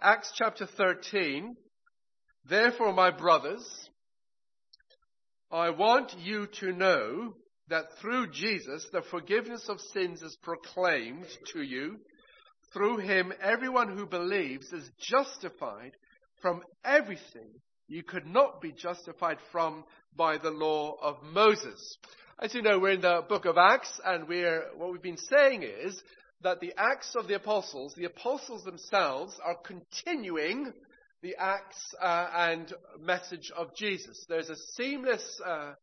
Acts chapter 13. Therefore, my brothers, I want you to know that through Jesus, the forgiveness of sins is proclaimed to you. Through him, everyone who believes is justified from everything you could not be justified from by the law of Moses. As you know, we're in the book of Acts, and what we've been saying is that the Acts of the Apostles themselves are continuing the Acts and message of Jesus. There's a seamless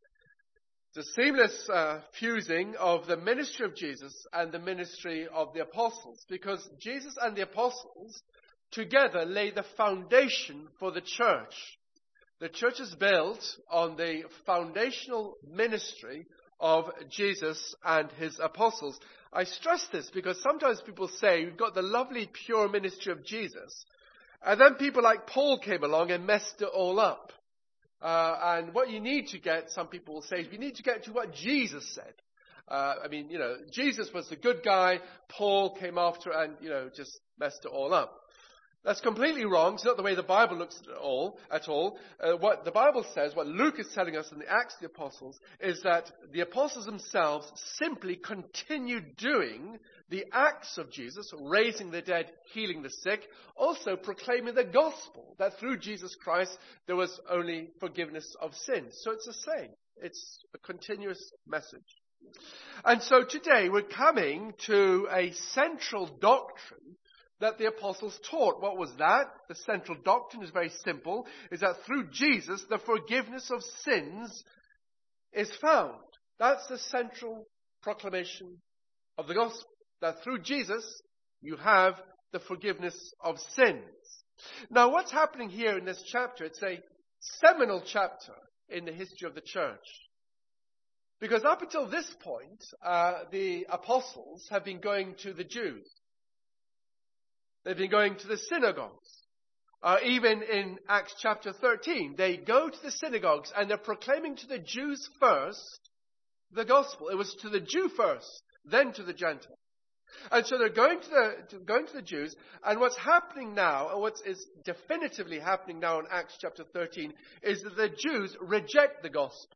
fusing of the ministry of Jesus and the ministry of the apostles, because Jesus and the apostles together lay the foundation for the church. The church is built on the foundational ministry of Jesus and his apostles. I stress this because sometimes people say we've got the lovely pure ministry of Jesus, and then people like Paul came along and messed it all up. And what you need to get, some people will say, is we need to get to what Jesus said. Jesus was the good guy. Paul came after and, just messed it all up. That's completely wrong. It's not the way the Bible looks at all. What the Bible says, what Luke is telling us in the Acts of the Apostles, is that the apostles themselves simply continued doing the acts of Jesus, raising the dead, healing the sick, also proclaiming the gospel, that through Jesus Christ there was only forgiveness of sins. So it's the same. It's a continuous message. And so today we're coming to a central doctrine that the apostles taught. What was that? The central doctrine is very simple, is that through Jesus the forgiveness of sins is found. That's the central proclamation of the gospel, that through Jesus you have the forgiveness of sins. Now what's happening here in this chapter, it's a seminal chapter in the history of the church. Because up until this point, the apostles have been going to the Jews. They've been going to the synagogues. Even in Acts chapter 13, they go to the synagogues and they're proclaiming to the Jews first the gospel. It was to the Jew first, then to the Gentile. And so they're going to the Jews, and what's happening now, and what is definitively happening now in Acts chapter 13, is that the Jews reject the gospel.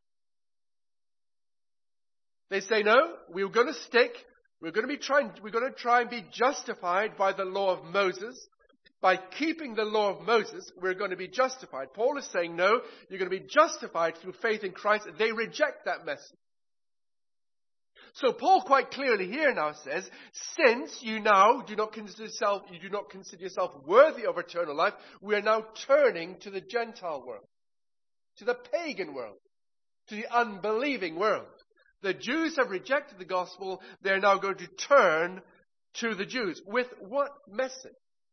They say, no, we're going to try and be justified by the law of Moses. By keeping the law of Moses, we're going to be justified. Paul is saying, no, you're going to be justified through faith in Christ. They reject that message. So Paul quite clearly here now says, since you now do not consider yourself worthy of eternal life, we are now turning to the Gentile world, to the pagan world, to the unbelieving world. The Jews have rejected the gospel. They're now going to turn to the Jews. With what message?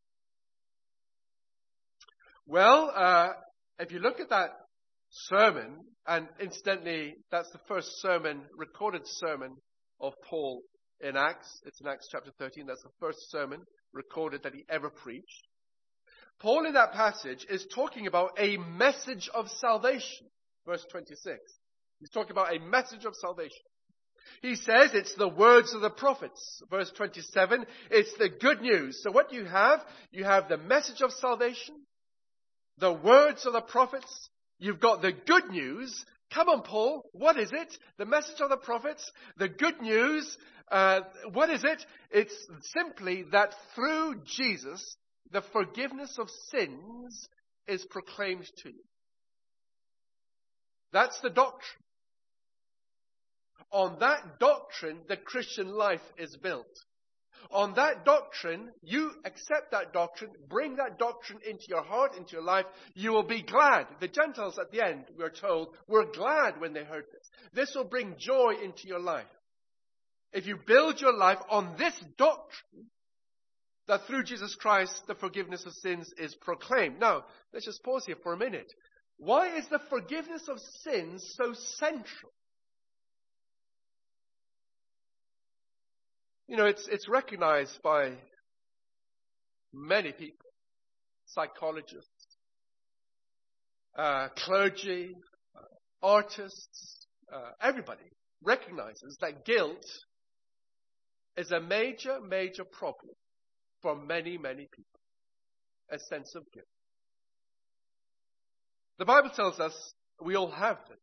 Well, if you look at that sermon, and incidentally, that's the first recorded sermon of Paul in Acts. It's in Acts chapter 13. That's the first sermon recorded that he ever preached. Paul in that passage is talking about a message of salvation. Verse 26. He's talking about a message of salvation. He says it's the words of the prophets. Verse 27, it's the good news. So what do you have? You have the message of salvation, the words of the prophets. You've got the good news. Come on, Paul. What is it? The message of the prophets, the good news. What is it? It's simply that through Jesus, the forgiveness of sins is proclaimed to you. That's the doctrine. On that doctrine, the Christian life is built. On that doctrine, you accept that doctrine, bring that doctrine into your heart, into your life, you will be glad. The Gentiles at the end, we are told, were glad when they heard this. This will bring joy into your life. If you build your life on this doctrine, that through Jesus Christ, the forgiveness of sins is proclaimed. Now, let's just pause here for a minute. Why is the forgiveness of sins so central? It's recognized by many people, psychologists, clergy, artists, everybody recognizes that guilt is a major, major problem for many, many people. a sense of guilt. The Bible tells us we all have this.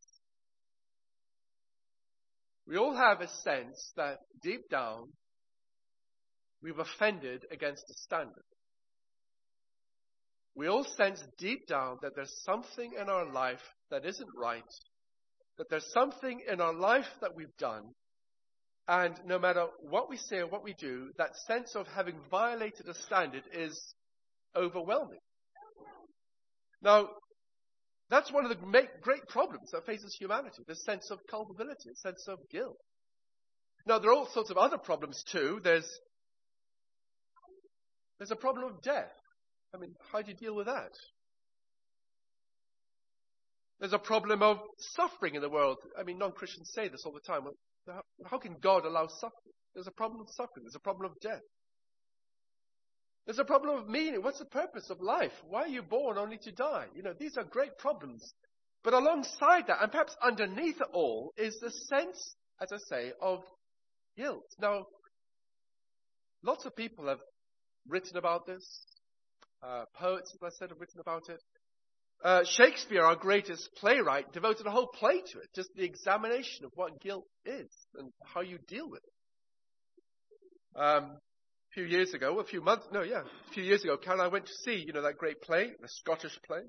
We all have a sense that deep down we've offended against the standard. We all sense deep down that there's something in our life that isn't right, that there's something in our life that we've done, and no matter what we say or what we do, that sense of having violated a standard is overwhelming. Now, that's one of the great problems that faces humanity, the sense of culpability, a sense of guilt. Now, there are all sorts of other problems too. There's a problem of death. I mean, how do you deal with that? There's a problem of suffering in the world. I mean, non-Christians say this all the time. How can God allow suffering? There's a problem of suffering. There's a problem of death. There's a problem of meaning. What's the purpose of life? Why are you born only to die? These are great problems. But alongside that, and perhaps underneath it all, is the sense, as I say, of guilt. Now, lots of people have written about this. Poets, as I said, have written about it. Shakespeare, our greatest playwright, devoted a whole play to it, just the examination of what guilt is and how you deal with it. A few years ago, Karen and I went to see, that great play, the Scottish play.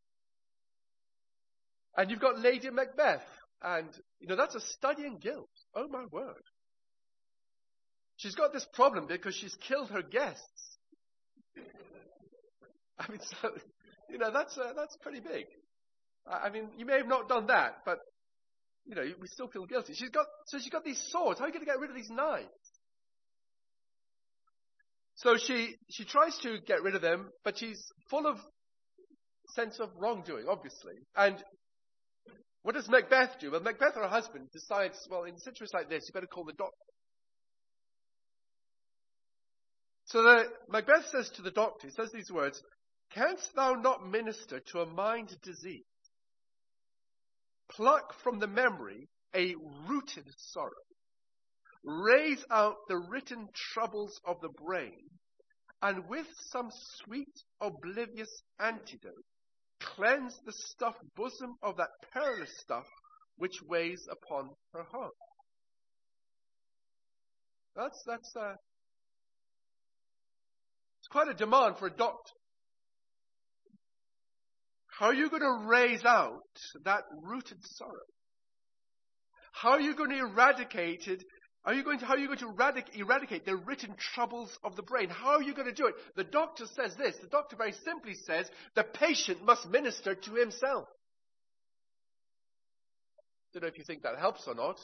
And you've got Lady Macbeth, and, that's a study in guilt. Oh my word. She's got this problem because she's killed her guests. I mean, so, that's pretty big. I mean, you may have not done that, but, we still feel guilty. She's got these swords. How are you going to get rid of these knives? So she tries to get rid of them, but she's full of sense of wrongdoing, obviously. And what does Macbeth do? Well, Macbeth, her husband, decides, well, in a situation like this, you better call the doctor. So Macbeth says to the doctor, he says these words, "Canst thou not minister to a mind diseased? Pluck from the memory a rooted sorrow. Raise out the written troubles of the brain, and with some sweet oblivious antidote, cleanse the stuffed bosom of that perilous stuff which weighs upon her heart." That's it's quite a demand for a doctor. How are you going to raise out that rooted sorrow? How are you going to eradicate it? How are you going to eradicate the written troubles of the brain? How are you going to do it? The doctor says this. The doctor very simply says the patient must minister to himself. Don't know if you think that helps or not.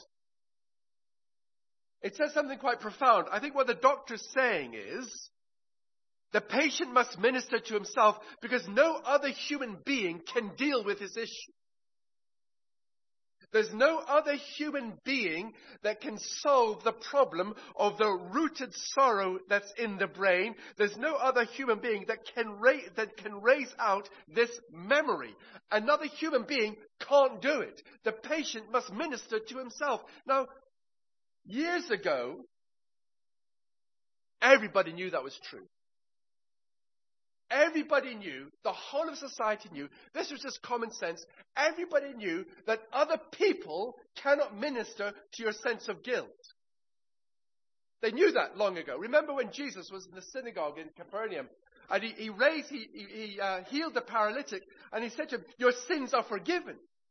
It says something quite profound. I think what the doctor's saying is the patient must minister to himself because no other human being can deal with his issue. There's no other human being that can solve the problem of the rooted sorrow that's in the brain. There's no other human being that can raise out this memory. Another human being can't do it. The patient must minister to himself. Now, years ago, everybody knew that was true. Everybody knew, the whole of society knew, this was just common sense. Everybody knew that other people cannot minister to your sense of guilt. They knew that long ago. Remember when Jesus was in the synagogue in Capernaum, and he healed the paralytic, and he said to him, "Your sins are forgiven."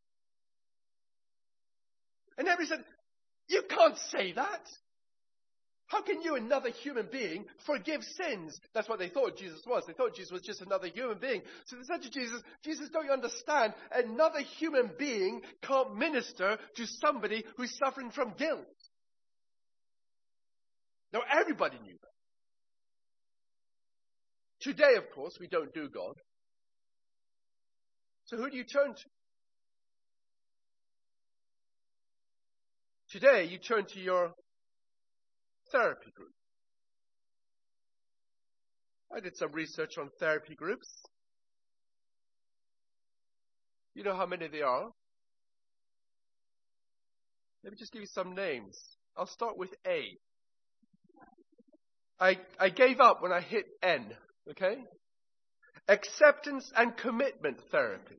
And everybody said, "You can't say that. How can you, another human being, forgive sins?" That's what they thought Jesus was. They thought Jesus was just another human being. So they said to Jesus, "Jesus, don't you understand? Another human being can't minister to somebody who's suffering from guilt." Now, everybody knew that. Today, of course, we don't do God. So who do you turn to? Today, you turn to your therapy group. I did some research on therapy groups. You know how many there are? Let me just give you some names. I'll start with A. I gave up when I hit N, okay? acceptance and commitment therapy,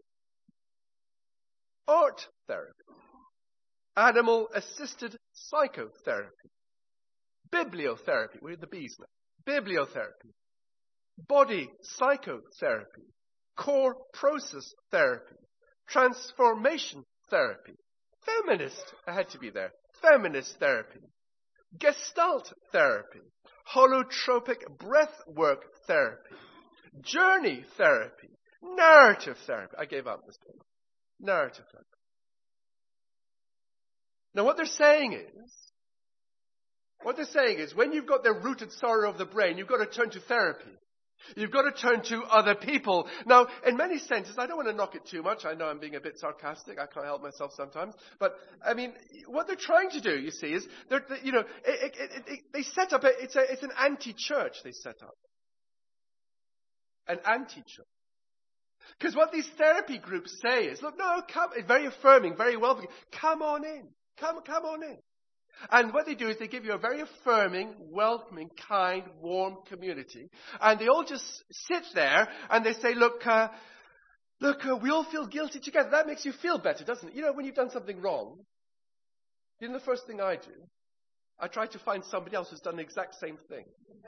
art therapy, animal-assisted psychotherapy, bibliotherapy, we're the bees now, bibliotherapy, body psychotherapy, core process therapy, transformation therapy, feminist, I had to be there, feminist therapy, Gestalt therapy, holotropic breathwork therapy, journey therapy, narrative therapy. I gave up this point. Narrative therapy. Now what they're saying is, when you've got the rooted sorrow of the brain, you've got to turn to therapy. You've got to turn to other people. Now, in many senses, I don't want to knock it too much. I know I'm being a bit sarcastic. I can't help myself sometimes. But, I mean, what they're trying to do, you see, is, they set up, it's an anti-church they set up. An anti-church. Because what these therapy groups say is, look, no, come, very affirming, very welcoming. Come on in. Come on in. And what they do is they give you a very affirming, welcoming, kind, warm community. And they all just sit there and they say, look, we all feel guilty together. That makes you feel better, doesn't it? You know, when you've done something wrong, you know the first thing I do? I try to find somebody else who's done the exact same thing.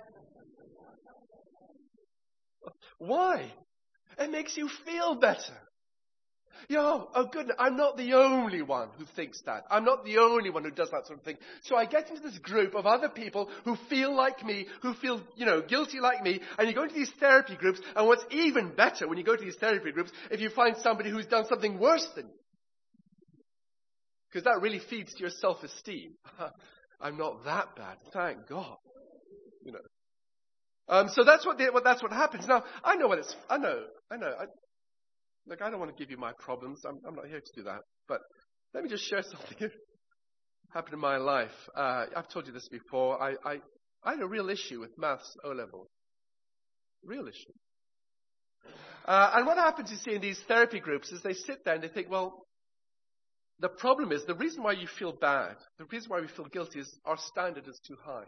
Why? It makes you feel better. Oh goodness, I'm not the only one who thinks that. I'm not the only one who does that sort of thing. So I get into this group of other people who feel like me, who feel, guilty like me, and you go into these therapy groups, and what's even better when you go to these therapy groups, if you find somebody who's done something worse than you. Because that really feeds to your self-esteem. I'm not that bad, thank God. So that's what happens. Now, I know. Look, I don't want to give you my problems. I'm not here to do that. But let me just share something that happened in my life. I've told you this before. I had a real issue with maths O-level. Real issue. And what happens, you see, in these therapy groups is they sit there and they think, well, the problem is, the reason why you feel bad, the reason why we feel guilty is our standard is too high.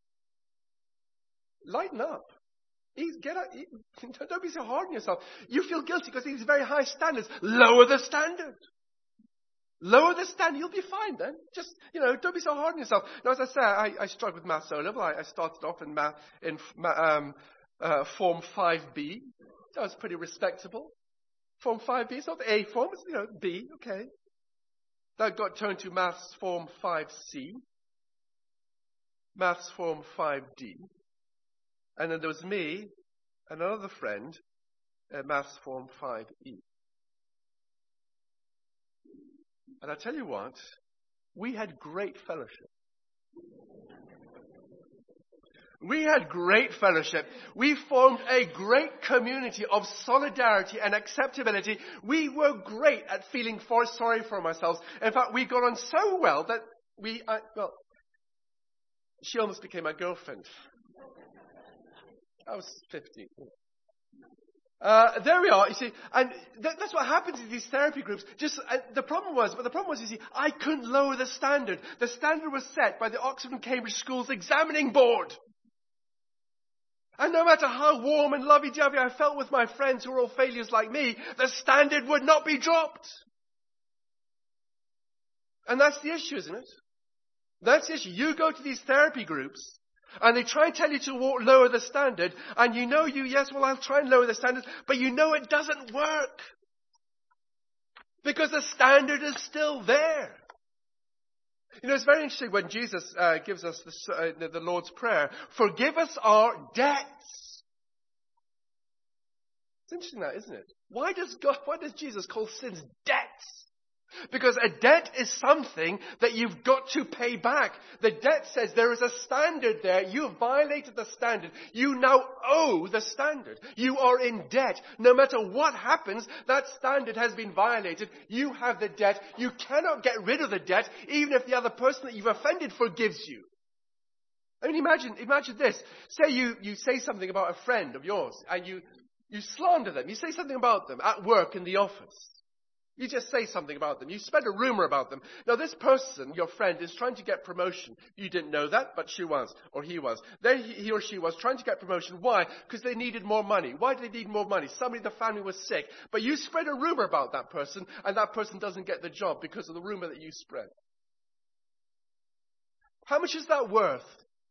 Lighten up. Don't be so hard on yourself. You feel guilty because these very high standards. Lower the standard. Lower the standard. You'll be fine then. Just, don't be so hard on yourself. Now, as I say, I struggled with maths O-level. I started off in Form 5B. That was pretty respectable. Form 5B. It's not the A form. It's, B. Okay. That got turned to Maths Form 5C. Maths Form 5D. And then there was me and another friend at Maths Form 5E. And I tell you what, we had great fellowship. We had great fellowship. We formed a great community of solidarity and acceptability. We were great at feeling sorry for ourselves. In fact, we got on so well that she almost became my girlfriend. I was 15. There we are, you see, and that's what happens in these therapy groups. The problem was, you see, I couldn't lower the standard. The standard was set by the Oxford and Cambridge Schools Examining Board. And no matter how warm and lovey-dovey I felt with my friends who were all failures like me, the standard would not be dropped. And that's the issue, isn't it? That's the issue. You go to these therapy groups, and they try and tell you to lower the standard, and I'll try and lower the standard, but it doesn't work. Because the standard is still there. It's very interesting when Jesus gives us the Lord's Prayer, forgive us our debts. It's interesting that, isn't it? Why does Jesus call sins debts? Because a debt is something that you've got to pay back. The debt says there is a standard there. You have violated the standard. You now owe the standard. You are in debt. No matter what happens, that standard has been violated. You have the debt. You cannot get rid of the debt, even if the other person that you've offended forgives you. I mean, imagine this. Say you say something about a friend of yours, and you slander them. You say something about them at work in the office. You just say something about them. You spread a rumor about them. Now this person, your friend, is trying to get promotion. You didn't know that, but she was, or he was. Then he or she was trying to get promotion. Why? Because they needed more money. Why did they need more money? Somebody in the family was sick. But you spread a rumor about that person, and that person doesn't get the job because of the rumor that you spread. How much is that worth?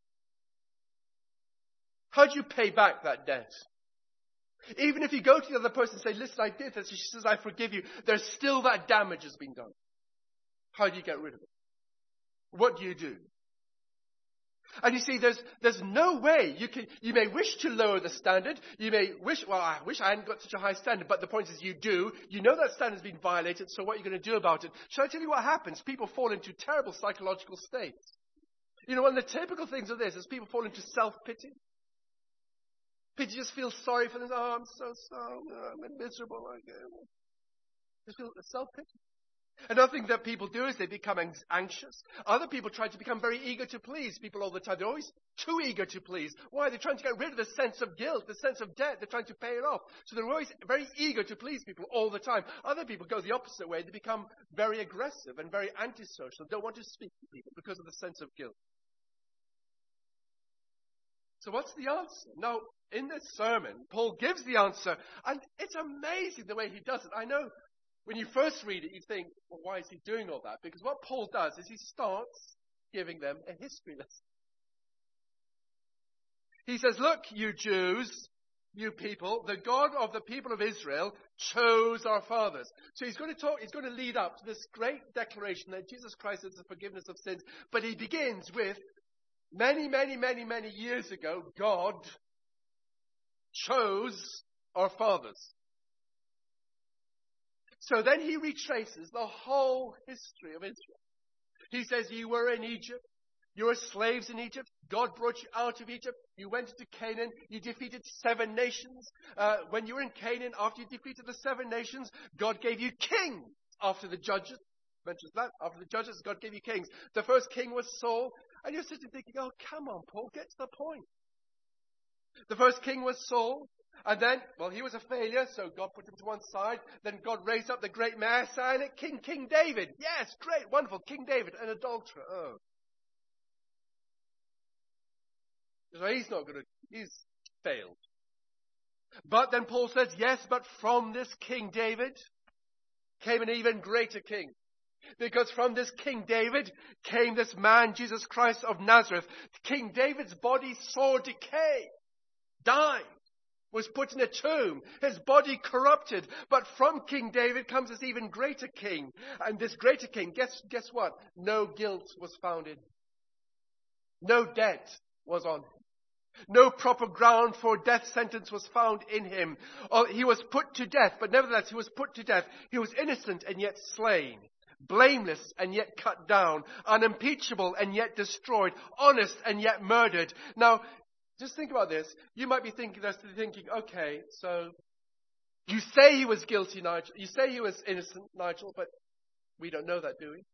How do you pay back that debt? Even if you go to the other person and say, listen, I did this, and she says, I forgive you, there's still that damage has been done. How do you get rid of it? What do you do? And you see, there's no way you may wish to lower the standard. You may wish, well, I wish I hadn't got such a high standard, but the point is you do. You know that standard's been violated, so what are you going to do about it? Shall I tell you what happens? People fall into terrible psychological states. You know, one of the typical things of this is people fall into self-pity. People just feel sorry for them. Oh, I'm so sorry. I'm miserable. Just feel self-pity. Another thing that people do is they become anxious. Other people try to become very eager to please people all the time. They're always too eager to please. Why? They're trying to get rid of the sense of guilt, the sense of debt. They're trying to pay it off. So they're always very eager to please people all the time. Other people go the opposite way. They become very aggressive and very antisocial. Don't want to speak to people because of the sense of guilt. So what's the answer? Now, in this sermon, Paul gives the answer, and it's amazing the way he does it. I know when you first read it, you think, well, why is he doing all that? Because what Paul does is he starts giving them a history lesson. He says, look, you Jews, you people, the God of the people of Israel chose our fathers. So he's going to lead up to this great declaration that Jesus Christ is the forgiveness of sins. But he begins with, many, many, many, many years ago, God chose our fathers. So then he retraces the whole history of Israel. He says, you were in Egypt. You were slaves in Egypt. God brought you out of Egypt. You went into Canaan. You defeated 7 nations. When you were in Canaan, after you defeated the 7 nations, God gave you kings after the judges. Mentions that. After the judges, God gave you kings. The first king was Saul. And you're sitting thinking, oh, come on, Paul, get to the point. The first king was Saul. And then, well, he was a failure, so God put him to one side. Then God raised up the great Messianic king, King David. Yes, great, wonderful, King David, an adulterer. Oh. So he's failed. But then Paul says, yes, but from this King David came an even greater king. Because from this King David came this man, Jesus Christ of Nazareth. King David's body saw decay, died, was put in a tomb, his body corrupted. But from King David comes this even greater king. And this greater king, guess what? No guilt was found in him. No debt was on him. No proper ground for death sentence was found in him. He was put to death, but nevertheless he was put to death. He was innocent and yet slain. Blameless and yet cut down, unimpeachable and yet destroyed, honest and yet murdered. Now, just think about this. You might be thinking, okay, so you say he was guilty, Nigel. You say he was innocent, Nigel, but we don't know that, do we?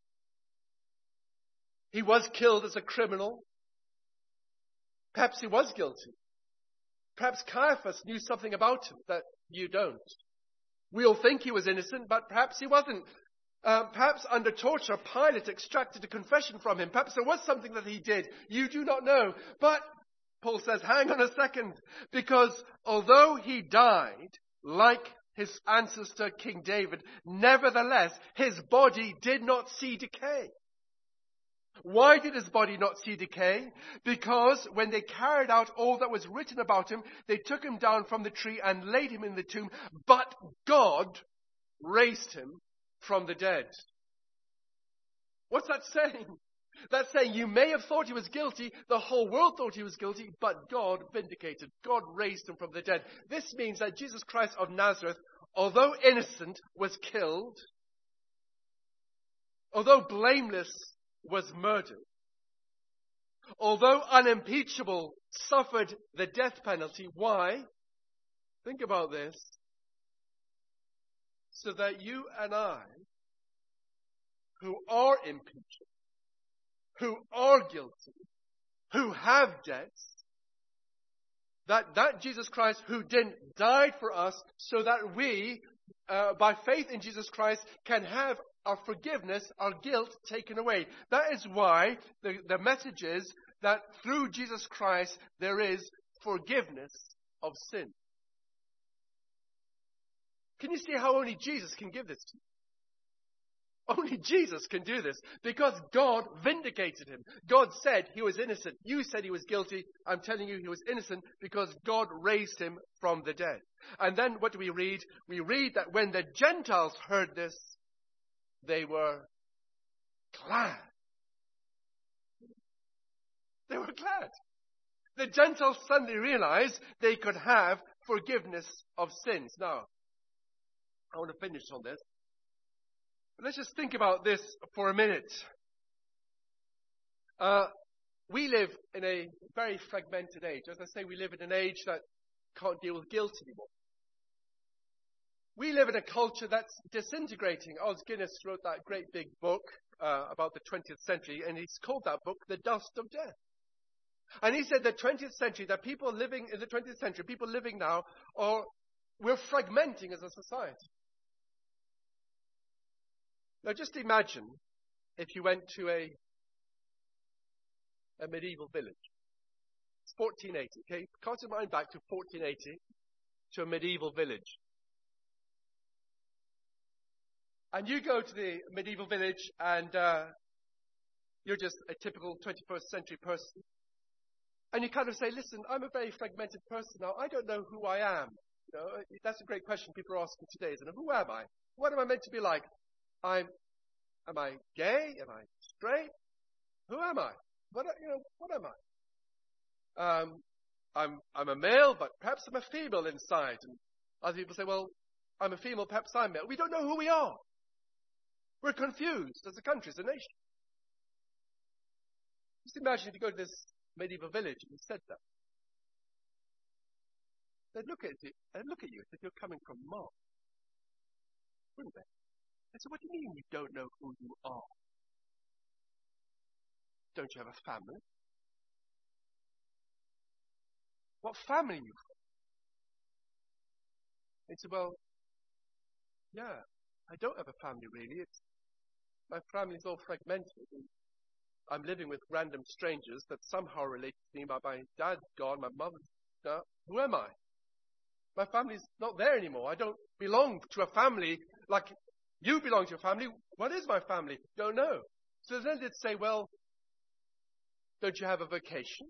He was killed as a criminal. Perhaps he was guilty. Perhaps Caiaphas knew something about him that you don't. We all think he was innocent, but perhaps he wasn't. Perhaps under torture, Pilate extracted a confession from him. Perhaps there was something that he did. You do not know. But Paul says, hang on a second. Because although he died like his ancestor King David, nevertheless, his body did not see decay. Why did his body not see decay? Because when they carried out all that was written about him, they took him down from the tree and laid him in the tomb. But God raised him from the dead. What's that saying? That's saying you may have thought he was guilty, the whole world thought he was guilty, but God vindicated. God raised him from the dead. This means that Jesus Christ of Nazareth, although innocent, was killed. Although blameless, was murdered. Although unimpeachable, suffered the death penalty. Why? Think about this. So that you and I, who are impeachable, who are guilty, who have debts, that Jesus Christ who died for us so that we by faith in Jesus Christ, can have our forgiveness, our guilt taken away. That is why the message is that through Jesus Christ there is forgiveness of sin. Can you see how only Jesus can give this to you? Only Jesus can do this because God vindicated him. God said he was innocent. You said he was guilty. I'm telling you he was innocent because God raised him from the dead. And then what do we read? We read that when the Gentiles heard this, they were glad. They were glad. The Gentiles suddenly realized they could have forgiveness of sins. Now, I want to finish on this. But let's just think about this for a minute. We live in a very fragmented age. As I say, we live in an age that can't deal with guilt anymore. We live in a culture that's disintegrating. Os Guinness wrote that great big book about the 20th century, and he's called that book The Dust of Death. And he said the 20th century, that people living in the 20th century, people living now, we're fragmenting as a society. Now just imagine if you went to a medieval village. It's 1480, okay? Cast your mind back to 1480, to a medieval village. And you go to the medieval village and you're just a typical 21st century person. And you kind of say, listen, I'm a very fragmented person now. I don't know who I am. You know, that's a great question people are asking today, isn't it? Who am I? What am I meant to be like? Am I gay? Am I straight? Who am I? What am I? I'm a male, but perhaps I'm a female inside. And other people say, well, I'm a female, perhaps I'm male. We don't know who we are. We're confused as a country, as a nation. Just imagine if you go to this medieval village and you said that. They'd look at you as if you're coming from Mars. Wouldn't they? They said, what do you mean you don't know who you are? Don't you have a family? What family are you from? They said, well, yeah, I don't have a family really. My family's all fragmented. And I'm living with random strangers that somehow relate to me. My dad's gone, my mother's gone. Who am I? My family's not there anymore. I don't belong to a family like you belong to a family. What is my family? Don't know. So then they'd say, well, don't you have a vocation?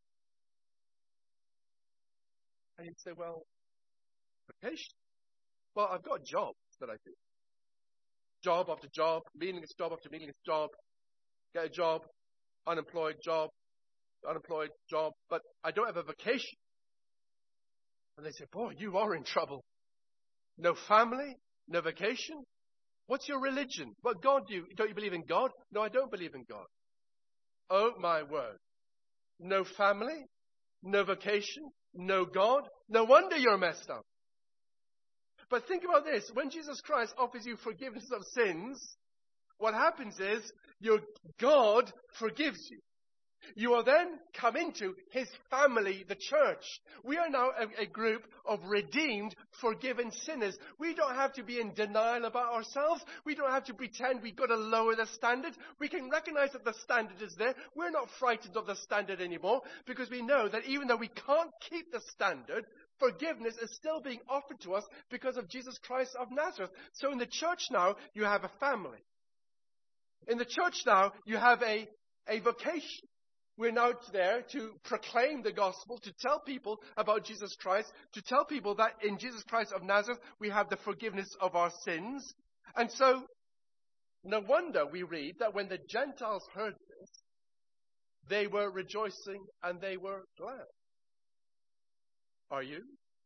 And you'd say, well, vocation? Well, I've got jobs that I do. Job after job, meaningless job after meaningless job. Get a job, unemployed job, but I don't have a vocation. And they say, boy, you are in trouble. No family, no vocation. What's your religion? What God do you? Don't you believe in God? No, I don't believe in God. Oh, my word. No family, no vocation, no God. No wonder you're messed up. But think about this. When Jesus Christ offers you forgiveness of sins, what happens is your God forgives you. You will then come into his family, the church. We are now a group of redeemed, forgiven sinners. We don't have to be in denial about ourselves. We don't have to pretend we've got to lower the standard. We can recognize that the standard is there. We're not frightened of the standard anymore because we know that even though we can't keep the standard, forgiveness is still being offered to us because of Jesus Christ of Nazareth. So in the church now, you have a family. In the church now, you have a vocation. We're now there to proclaim the gospel, to tell people about Jesus Christ, to tell people that in Jesus Christ of Nazareth, we have the forgiveness of our sins. And so, no wonder we read that when the Gentiles heard this, they were rejoicing and they were glad. Are you?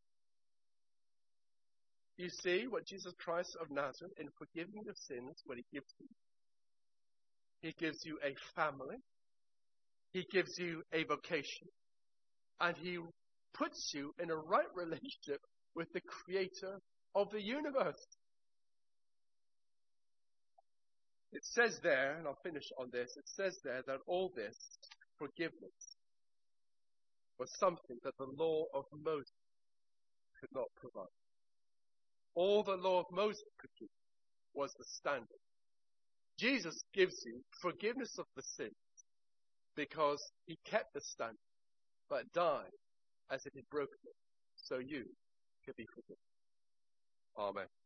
You see what Jesus Christ of Nazareth, in forgiving your sins, what he gives you? He gives you a family. He gives you a vocation. And he puts you in a right relationship with the creator of the universe. It says there, and I'll finish on this, it says there that all this forgiveness was something that the law of Moses could not provide. All the law of Moses could keep was the standard. Jesus gives you forgiveness of the sins because he kept the standard, but died as if he'd broken it, so you could be forgiven. Amen.